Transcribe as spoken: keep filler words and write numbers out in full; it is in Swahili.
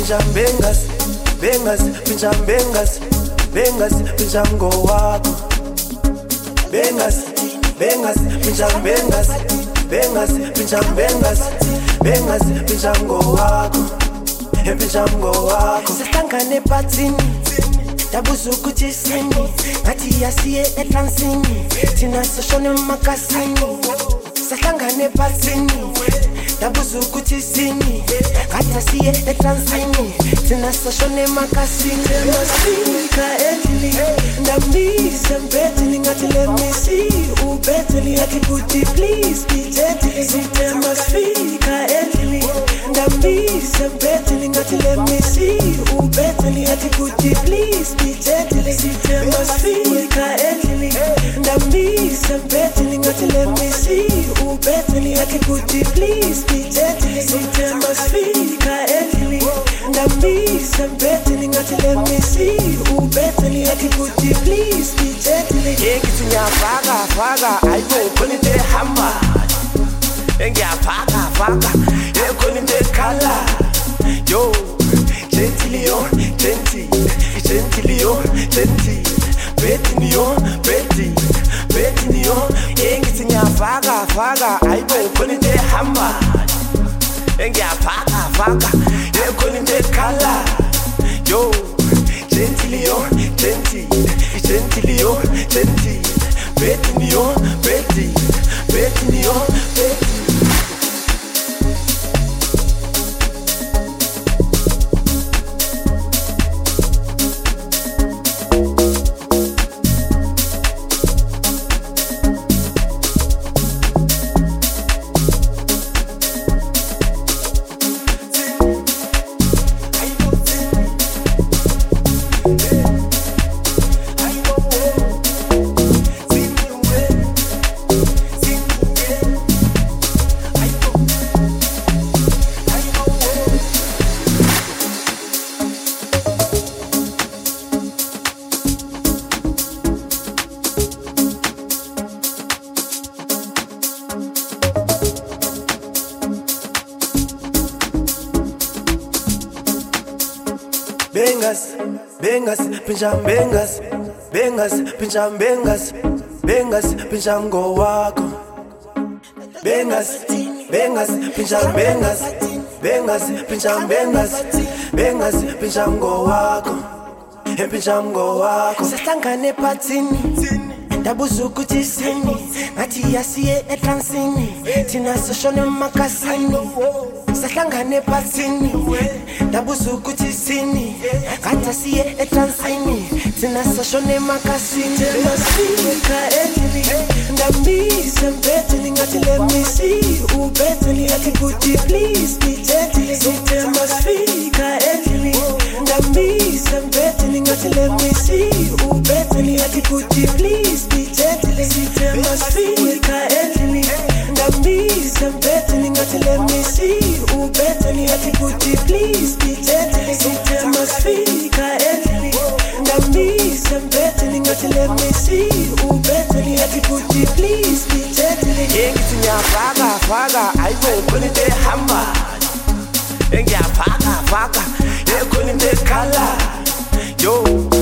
pinjam bengas, bengas, pinjam bengas, bengas, pinjam go wako. Bengas, bengas, pinjam bengas, bengas, pinjam bengas, bengas, pinjam go wako. Pinjam go wako. Sitangane patini, tabuzu kuchisini, ati yasiye etansini, tina soshone makasini. Sitangane patini, tabuzu kuchisini, ati yasiye etansini, tina soshone makasini. Masika etili, ndambi sembetili, ngati let me see u betili, ati kuti please be gently. Sita masika etili, ndambi sembetili, ngati let me see u betili, ati kuti please be gently. Sita masika etili, ndambi sembetili, ngati let me see u betili, ati kuti please be gently. Sita masika etili, ndambi sembetili, ngati let me see u betili, ati kuti please be gently. Engisinya faka faka ayo konite hamba. Engia faka faka e konite kala. Yo gently yo gently gently yo gently betini yo beti betini yo. Engisinya faka faka ayo konite hamba. Engia faka faka e konite kala. Yo gently yo gently gently yo gently betini yo beti betini yo beti. Bengas, bengas, pinjam bengas, bengas, pinjam bengas, bengas, pinjam go wako. Bengas, bengas, pinjam bengas, bengas, pinjam bengas, bengas, pinjam go wako. Pinjam go wako. Sitangane patini, tabuzu kuchisini, ati yasiye etansini, tina soshone makasini. Sitangane patini, tabuzu kuchisini, ati yasiye etansini, tina soshone makasini. Masika etili, ndambi sembetili, ngati let me see u betili, ati kuti please be gently. Sita masika etili, ndambi sembetili, ngati let me see u betili, ati kuti please be gently. Sita masika etili, ndambi sembetili, ngati let me see u betili, ati kuti please be gently. Sita masika etili, ndambi sembetili, ngati let me see u betili, ati kuti please be gently. Engisinya faka faka ayo konite hamba. Engia faka faka e konite kala. Yo